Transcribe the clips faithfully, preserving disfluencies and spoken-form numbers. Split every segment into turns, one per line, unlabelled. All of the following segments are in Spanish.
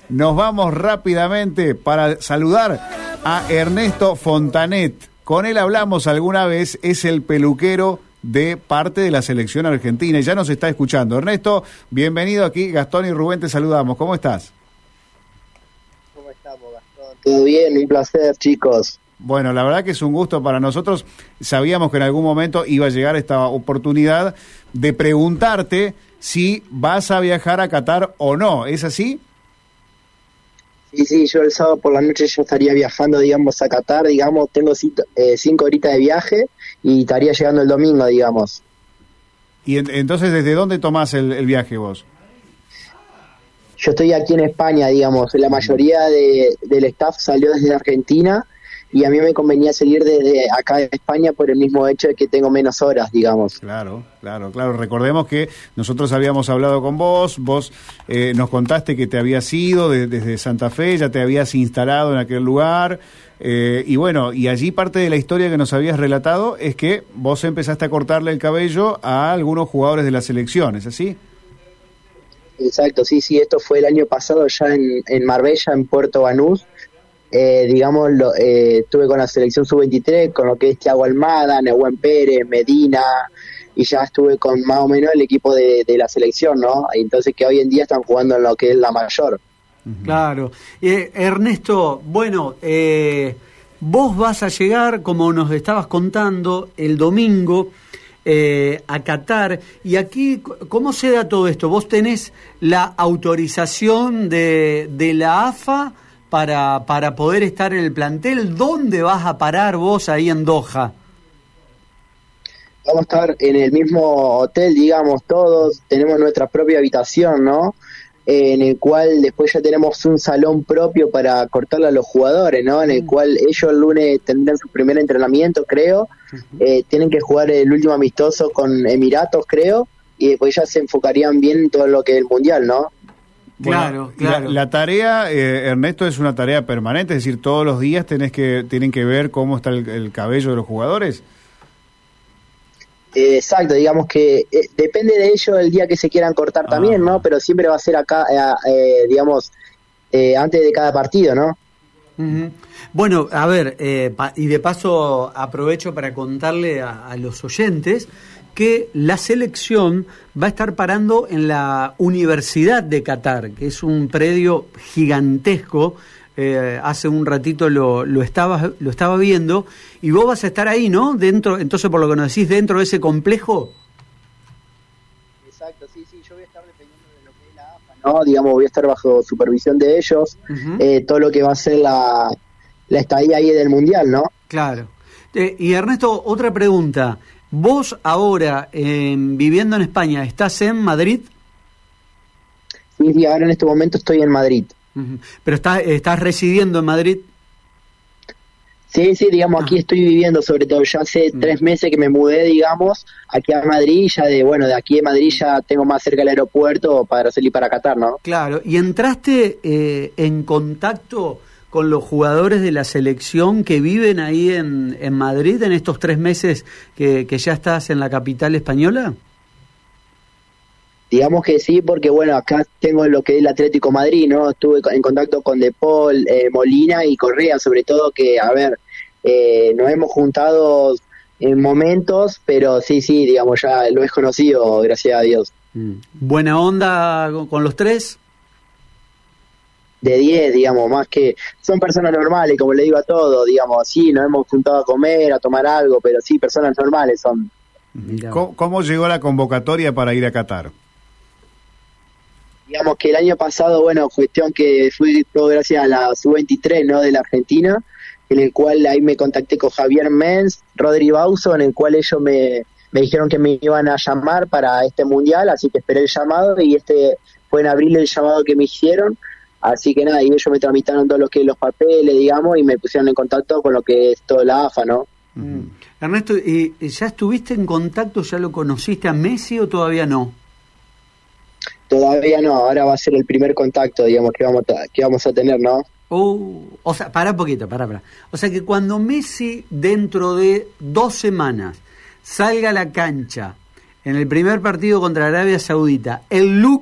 nos vamos rápidamente para saludar a Ernesto Fontanet. Con él hablamos alguna vez, es el peluquero de parte de la selección argentina y ya nos está escuchando. Ernesto, bienvenido aquí, Gastón y Rubén te saludamos. ¿Cómo estás?
¿Cómo estamos, Gastón? Todo bien, un placer, chicos.
Bueno, la verdad que es un gusto para nosotros. Sabíamos que en algún momento iba a llegar esta oportunidad de preguntarte si vas a viajar a Qatar o no. ¿Es así?
Sí, sí, yo el sábado por la noche yo estaría viajando, digamos, a Qatar, digamos, tengo cinco, eh, cinco horitas de viaje y estaría llegando el domingo, digamos.
¿Y en, entonces desde dónde tomás el, el viaje vos?
Yo estoy aquí en España, digamos, la mayoría de, del staff salió desde Argentina y a mí me convenía seguir desde acá de España por el mismo hecho de que tengo menos horas, digamos.
Claro, claro, claro. Recordemos que nosotros habíamos hablado con vos, vos eh, nos contaste que te habías ido de, desde Santa Fe, ya te habías instalado en aquel lugar, eh, y bueno, y allí parte de la historia que nos habías relatado es que vos empezaste a cortarle el cabello a algunos jugadores de la selección, ¿es así?
Exacto, sí, sí, esto fue el año pasado ya en, en Marbella, en Puerto Banús. Eh, digamos, lo, eh, estuve con la selección sub veintitrés, con lo que es Thiago Almada, Nehuen Pérez, Medina, y ya estuve con más o menos el equipo de, de la selección, ¿no? Entonces que hoy en día están jugando en lo que es la mayor.
Claro. Eh, Ernesto, bueno, eh, vos vas a llegar, como nos estabas contando, el domingo eh, a Qatar, y aquí, ¿cómo se da todo esto? ¿Vos tenés la autorización de, de la A F A para para poder estar en el plantel? ¿Dónde vas a parar vos ahí en Doha?
Vamos a estar en el mismo hotel, digamos, todos, tenemos nuestra propia habitación, ¿no? Eh, en el cual después ya tenemos un salón propio para cortarle a los jugadores, ¿no? En el cual ellos el lunes tendrán su primer entrenamiento, creo, eh, tienen que jugar el último amistoso con Emiratos, creo, y después ya se enfocarían bien en todo lo que es el Mundial, ¿no?
Claro,
bueno,
claro.
La, la tarea, eh, Ernesto, es una tarea permanente, es decir, todos los días tenés que tienen que ver cómo está el, el cabello de los jugadores.
Eh, exacto, digamos que eh, depende de ellos el día que se quieran cortar ah. también, ¿no? Pero siempre va a ser acá, eh, eh, digamos, eh, antes de cada partido, ¿no?
Uh-huh. Bueno, a ver, eh, pa- y de paso aprovecho para contarle a, a los oyentes que la selección va a estar parando en la Universidad de Qatar, que es un predio gigantesco. Eh, hace un ratito lo, lo, estaba, lo estaba viendo, y vos vas a estar ahí, ¿no? Dentro, entonces, por lo que nos decís, dentro de ese complejo.
Exacto, sí, sí, yo voy a estar dependiendo de lo que es la A F A, ¿no? Digamos, voy a estar bajo supervisión de ellos, uh-huh. eh, todo lo que va a ser la, la estadía ahí del Mundial, ¿no?
Claro. Eh, y Ernesto, otra pregunta. ¿Vos ahora, eh, viviendo en España, estás en Madrid?
Sí, sí, ahora en este momento estoy en Madrid.
Uh-huh. ¿Pero estás, estás residiendo en Madrid?
Sí, sí, digamos, aquí ah. estoy viviendo, sobre todo, ya hace uh-huh. tres meses que me mudé, digamos, aquí a Madrid, ya de, bueno, de aquí de Madrid ya tengo más cerca el aeropuerto para salir para Qatar, ¿no?
Claro, ¿y entraste eh, en contacto con los jugadores de la selección que viven ahí en, en Madrid en estos tres meses que, que ya estás en la capital española?
Digamos que sí, porque bueno, acá tengo lo que es el Atlético Madrid, ¿no? Estuve en contacto con De Paul, eh, Molina y Correa, sobre todo que, a ver, eh, nos hemos juntado en momentos, pero sí, sí, digamos, ya lo he conocido, gracias a Dios.
¿Buena onda con los tres?
De diez, digamos, más que son personas normales, como le digo a todos, digamos, sí, nos hemos juntado a comer, a tomar algo, pero sí, personas normales son.
¿Cómo, cómo llegó la convocatoria para ir a Qatar?
Digamos que el año pasado, bueno, cuestión que fui todo gracias a la sub veintitrés, ¿no?, de la Argentina, en el cual ahí me contacté con Javier Menz, Rodri Bauzo, en el cual ellos me, me dijeron que me iban a llamar para este mundial, así que esperé el llamado y este fue en abril el llamado que me hicieron. Así que nada, y ellos me tramitaron todo lo que los papeles, digamos, y me pusieron en contacto con lo que es toda la A F A, ¿no?
Mm. Ernesto, ¿y ya estuviste en contacto, ya lo conociste a Messi o todavía no?
Todavía no, ahora va a ser el primer contacto, digamos, que vamos a, que vamos a tener, ¿no?
Uh, o sea, pará un poquito, pará, pará. O sea que cuando Messi, dentro de dos semanas, salga a la cancha en el primer partido contra Arabia Saudita, el look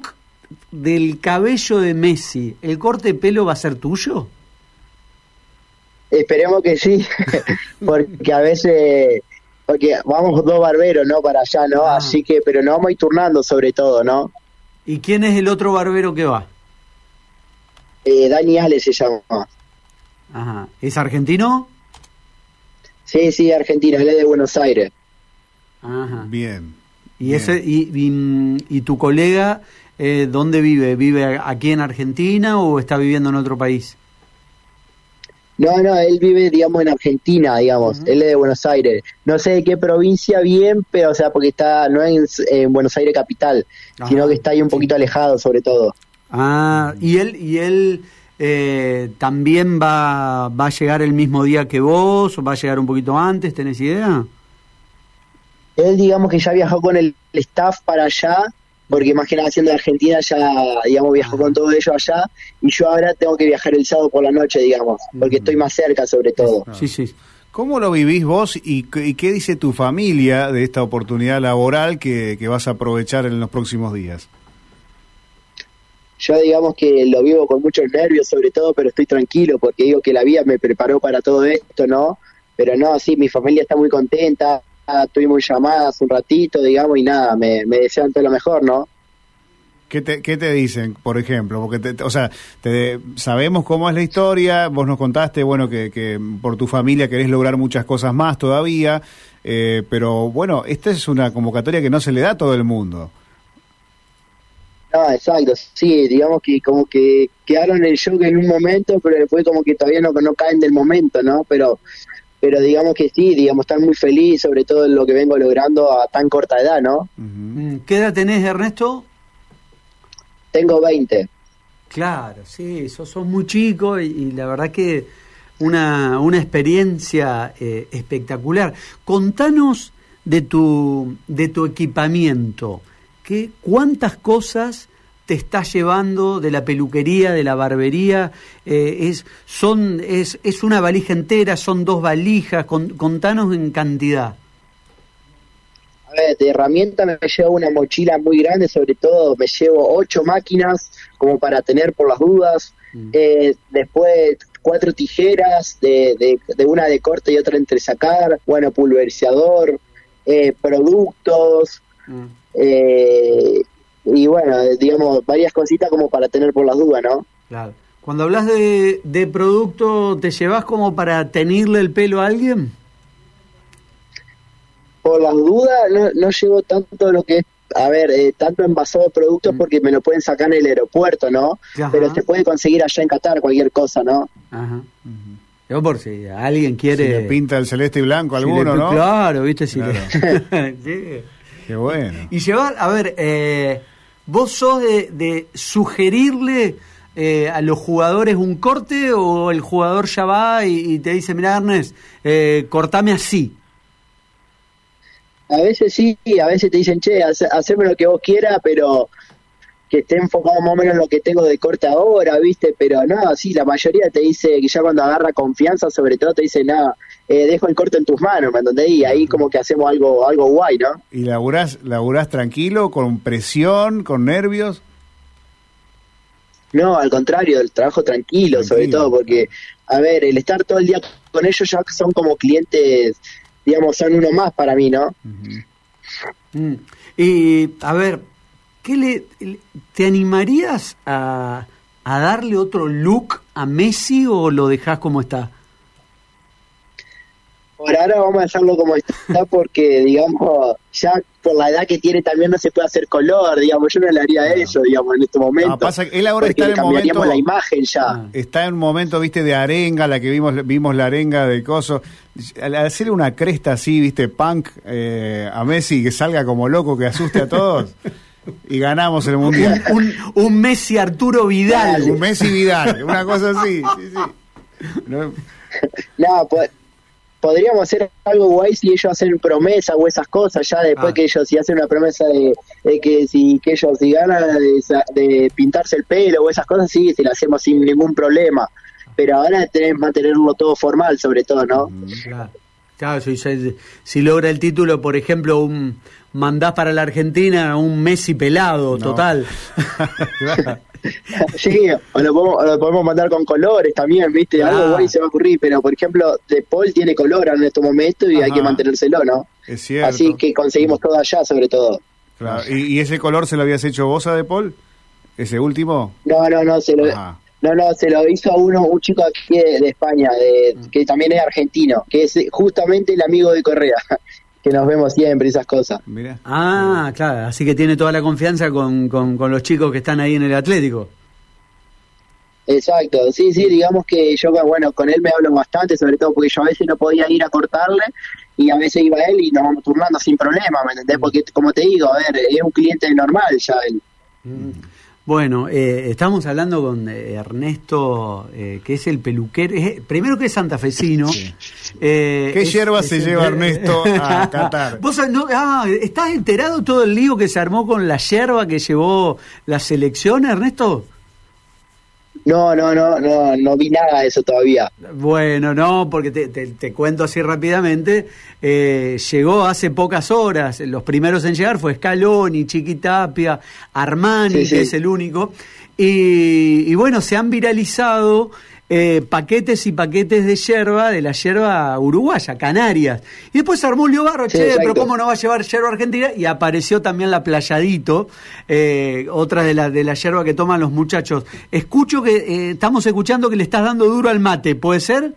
del cabello de Messi, ¿el corte de pelo va a ser tuyo?
Esperemos que sí, porque a veces, porque vamos dos barberos, ¿no? Para allá, ¿no? Ah. Así que, pero nos vamos a ir turnando sobre todo, ¿no?
¿Y quién es el otro barbero que va?
Eh, Dani Ale se llama.
Ajá. ¿Es argentino?
Sí, sí, argentino, él es de Buenos Aires.
Ajá.
Bien.
¿Y
bien.
ese y, y, y tu colega eh, dónde vive? ¿Vive aquí en Argentina o está viviendo en otro país?
No, no, él vive, digamos, en Argentina, digamos. Uh-huh. Él es de Buenos Aires. No sé de qué provincia bien, pero, o sea, porque está, no es en, en Buenos Aires capital, ajá, sino que está ahí un poquito sí. alejado, sobre todo.
Ah, y él, y él eh, también va, va a llegar el mismo día que vos, o va a llegar un poquito antes, ¿tenés idea?
Él, digamos, que ya viajó con el staff para allá, porque más que nada siendo de Argentina ya, digamos, viajó ah. con todo ello allá, y yo ahora tengo que viajar el sábado por la noche, digamos, porque mm. estoy más cerca sobre todo.
Ah. Sí, sí.
¿Cómo lo vivís vos y, y qué dice tu familia de esta oportunidad laboral que, que vas a aprovechar en los próximos días?
Yo digamos que lo vivo con muchos nervios sobre todo, pero estoy tranquilo porque digo que la vida me preparó para todo esto, ¿no? Pero no, sí, mi familia está muy contenta, tuvimos llamadas un ratito, digamos, y nada, me, me desean todo lo mejor, ¿no?
¿Qué te, qué te dicen, por ejemplo? Porque, te, o sea, te, sabemos cómo es la historia, vos nos contaste, bueno, que, que por tu familia querés lograr muchas cosas más todavía, eh, pero bueno, esta es una convocatoria que no se le da a todo el mundo.
No, exacto, sí, digamos que como que quedaron en el shock en un momento, pero después como que todavía no, no caen del momento, ¿no? Pero pero digamos que sí, digamos, están muy feliz sobre todo en lo que vengo logrando a tan corta edad, ¿no?
Uh-huh. ¿Qué edad tenés, Ernesto?
Tengo veinte.
Claro, sí, sos, sos muy chico y, y la verdad que una, una experiencia eh, espectacular. Contanos de tu, de tu equipamiento. ¿Qué, ¿Cuántas cosas te estás llevando de la peluquería, de la barbería? Eh, es, son, es, es una valija entera, son dos valijas, con, contanos en cantidad.
A ver, de herramienta me llevo una mochila muy grande, sobre todo me llevo ocho máquinas como para tener por las dudas, mm. eh, después cuatro tijeras, de, de, de una de corte y otra entresacar, bueno, pulverizador, eh, productos, mm. eh, y bueno, digamos, varias cositas como para tener por las dudas, ¿no?
Claro. Cuando hablas de, de producto, ¿te llevas como para teñirle el pelo a alguien?
Por las dudas, no, no llevo tanto lo que es, a ver, eh, tanto envasado de productos mm. porque me lo pueden sacar en el aeropuerto, ¿no? Ajá. Pero se puede conseguir allá en Qatar cualquier cosa, ¿no?
Ajá. Uh-huh. Yo por si alguien quiere...
Si le pinta el celeste y blanco a alguno,
si le,
¿no?
Claro, ¿viste? Si
claro.
Le... sí.
Qué bueno.
Y llevar, a ver, eh, ¿vos sos de, de sugerirle eh, a los jugadores un corte o el jugador ya va y, y te dice, mirá, Ernest, eh, cortame así?
A veces sí, a veces te dicen, che, haceme lo que vos quieras, pero que esté enfocado más o menos en lo que tengo de corte ahora, ¿viste? Pero no, sí, la mayoría te dice que ya cuando agarra confianza, sobre todo te dice, nada, eh, dejo el corte en tus manos, ¿me entendés? Y ahí como que hacemos algo algo guay, ¿no?
¿Y laburás, laburás tranquilo, con presión, con nervios?
No, al contrario, el trabajo tranquilo, tranquilo, sobre todo, porque, a ver, el estar todo el día con ellos ya son como clientes, digamos, son uno más para mí, ¿no?
Uh-huh. Mm. Y, a ver, ¿qué le, ¿te animarías a, a darle otro look a Messi o lo dejás como está?
Por ahora vamos a dejarlo como está porque, digamos, ya por la edad que tiene también no se puede hacer color, digamos, yo no le haría no. eso, digamos, en este momento. No,
pasa que él ahora está en el
cambiaríamos
momento,
la imagen ya.
Está en un momento, viste, de arenga, la que vimos vimos la arenga de coso. Al hacer una cresta así, viste, punk eh, a Messi, que salga como loco, que asuste a todos, y ganamos el Mundial.
Un, un, un Messi Arturo Vidal.
Dale. Un Messi Vidal, una cosa así, sí, sí. No,
no pues... Podríamos hacer algo guay si ellos hacen promesa o esas cosas, ya después ah. que ellos si hacen una promesa de, de que si que ellos si ganan de, de pintarse el pelo o esas cosas, sí, si lo hacemos sin ningún problema. Pero ahora tenemos que mantenerlo todo formal, sobre todo, ¿no?
Claro. Claro, si, si, si logra el título, por ejemplo, un mandás para la Argentina un Messi pelado, no. Total.
Sí, o lo, podemos, o lo podemos mandar con colores también, ¿viste? Ah. Algo bueno se va a ocurrir, pero por ejemplo, De Paul tiene color en estos momentos y Ajá. hay que mantenérselo, ¿no?
Es cierto.
Así que conseguimos todo allá, sobre todo.
Claro. ¿Y, ¿Y ese color se lo habías hecho vos a De Paul? ¿Ese último?
No, no, no, se lo... Ajá. No, no, se lo hizo a uno, un chico aquí de, de España, de, que también es argentino, que es justamente el amigo de Correa, que nos vemos siempre, esas cosas.
Mira. Ah, claro, así que tiene toda la confianza con, con, con los chicos que están ahí en el Atlético.
Exacto, sí, sí, digamos que yo, bueno, con él me hablo bastante, sobre todo porque yo a veces no podía ir a cortarle y a veces iba él y nos vamos turnando sin problema, ¿me entendés? Porque, como te digo, a ver, es un cliente normal ya él.
Mm. Bueno, eh, estamos hablando con eh, Ernesto, eh, que es el peluquero, es, primero que es santafesino. Sí.
Eh, ¿Qué es, hierba es, se es, lleva eh, Ernesto a Qatar?
¿Vos no, ah, estás enterado todo el lío que se armó con la yerba que llevó la selección, Ernesto?
No, no, no, no, no vi nada de eso todavía.
Bueno, no, porque te, te, te cuento así rápidamente. Eh, llegó hace pocas horas. Los primeros en llegar fue Scaloni, Chiquitapia, Armani, sí, sí. que es el único. Y, y bueno, se han viralizado eh, paquetes y paquetes de yerba, de la yerba uruguaya, Canarias. Y después se armó un lío barro, sí, che, exacto. Pero ¿cómo no va a llevar yerba argentina? Y apareció también la Playadito, eh, otra de la de la yerba que toman los muchachos. Escucho que, eh, estamos escuchando que le estás dando duro al mate, ¿puede ser?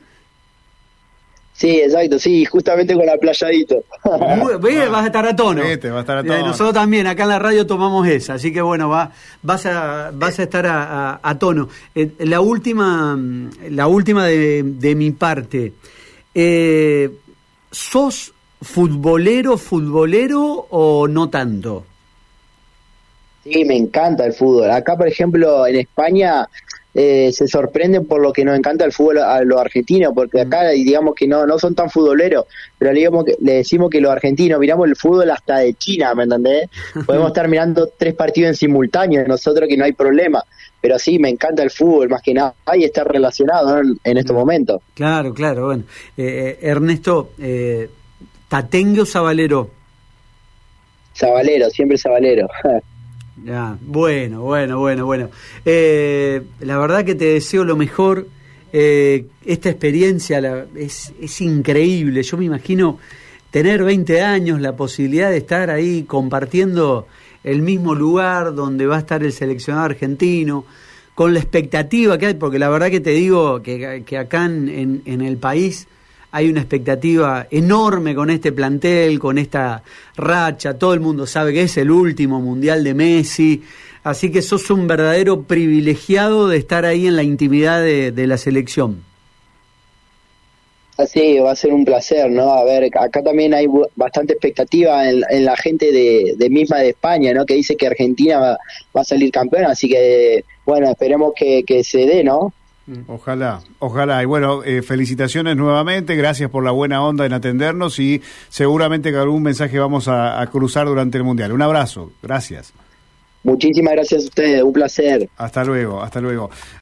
Sí, exacto, sí, justamente con la Playadito.
Ve, vas a estar a tono.
Vete, va a estar a tono.
Eh, nosotros también, acá en la radio tomamos esa, así que bueno, va, vas a vas a estar a, a, a tono. Eh, la última, la última de, de mi parte. Eh, ¿Sos futbolero, futbolero o no tanto?
Sí, me encanta el fútbol. Acá, por ejemplo, en España... Eh, se sorprenden por lo que nos encanta el fútbol a los argentinos, porque acá digamos que no no son tan futboleros, pero le, digamos que, le decimos que los argentinos miramos el fútbol hasta de China, ¿me entendés? Podemos estar mirando tres partidos en simultáneo, nosotros que no hay problema, pero sí, me encanta el fútbol, más que nada, y está relacionado, ¿no? en estos momentos.
Claro, claro, bueno. Eh, Ernesto, eh, ¿Tatengue o Sabalero?
Sabalero, siempre Sabalero.
Ya, bueno, bueno, bueno, bueno. Eh, la verdad que te deseo lo mejor. Eh, esta experiencia la, es, es increíble. Yo me imagino tener veinte años, la posibilidad de estar ahí compartiendo el mismo lugar donde va a estar el seleccionado argentino, con la expectativa que hay, porque la verdad que te digo que, que acá en, en el país hay una expectativa enorme con este plantel, con esta racha. Todo el mundo sabe que es el último mundial de Messi. Así que sos un verdadero privilegiado de estar ahí en la intimidad de, de la selección.
Así va a ser un placer, ¿no? A ver, acá también hay bastante expectativa en, en la gente de, de misma de España, ¿no? Que dice que Argentina va, va a salir campeón. Así que, bueno, esperemos que, que se dé, ¿no?
Ojalá, ojalá. Y bueno, eh, felicitaciones nuevamente, gracias por la buena onda en atendernos y seguramente que algún mensaje vamos a, a cruzar durante el Mundial. Un abrazo, gracias.
Muchísimas gracias a ustedes, un placer.
Hasta luego, hasta luego.